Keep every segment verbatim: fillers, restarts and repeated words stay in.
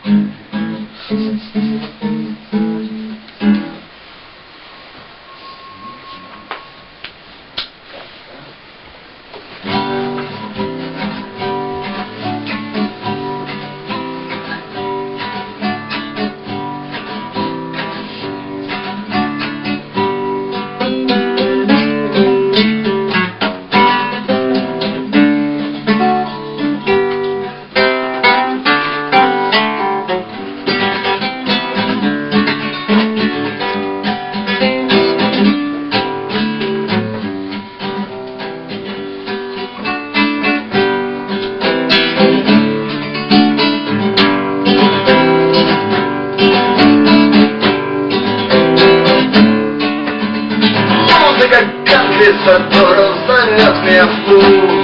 Которым зовет меня в путь.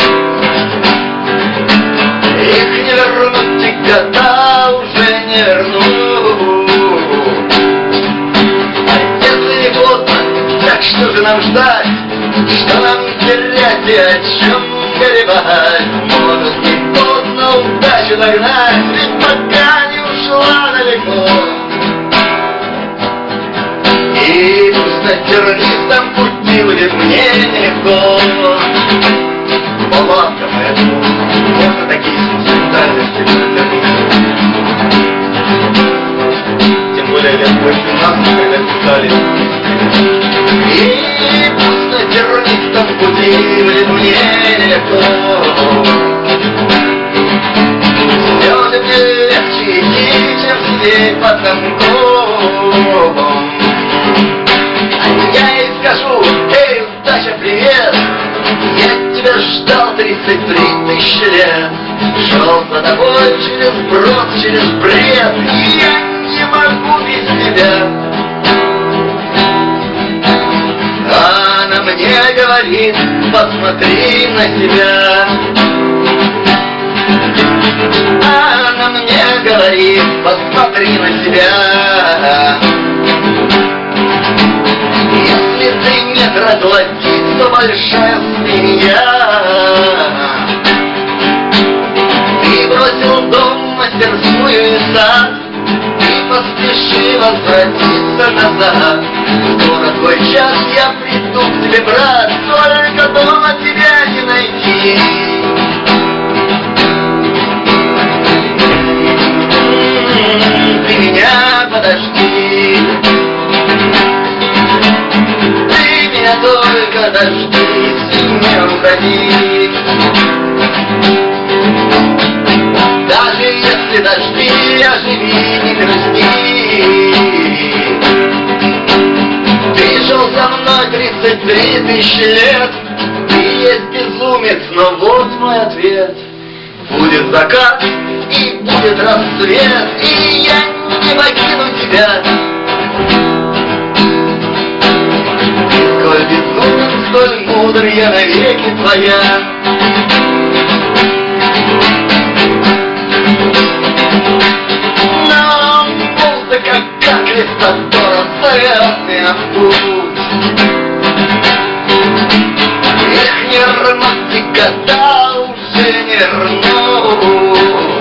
Их не вернуть, те года уже не вернуть. А если не поздно, так что же нам ждать? Что нам терять и о чем горевать? Может, не поздно удачу догнать, ведь пока не ушла далеко. И пусть на тернистом пути будет мне нелегко. Поломка моя, можно такие сентиментальности протянуть. Тем более лет восемнадцать, когда писали. И пусть на тернистом пути будет мне нелегко. Все же мне легче идти, чем сидеть под замком. Я ей скажу: эй, удача, привет! Я тебя ждал тридцать три тысячи лет. Шел за тобой через брод, через бред, и я не могу без тебя. Она мне говорит: посмотри на себя. Она мне говорит: посмотри на себя. Если ты метр отплатить, то большая свинья. Ты бросил дом, мастерскую и сад, и поспеши возвратиться назад. Скоро твой час, я приду к тебе, брат, только дома тебя не найти. Ты меня подожди. Только дождись и не уходи. Даже если дожди, оживи, не грусти. Ты шел за мной тридцать три тысячи лет. Ты есть безумец, но вот мой ответ. Будет закат и будет рассвет, и я не покину тебя. Сколь безумен, столь мудр, я навеки твоя. Но музыка, как Христофор, зовет меня в путь. Их не вернуть, и года уже не вернуть.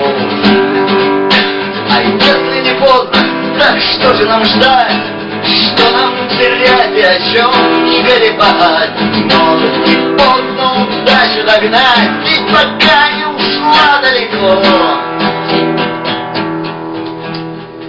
А если не поздно, так что же нам ждать? Что нам терять и о чем не горевать? Может, не поздно удачу догнать, ведь пока не ушла далеко.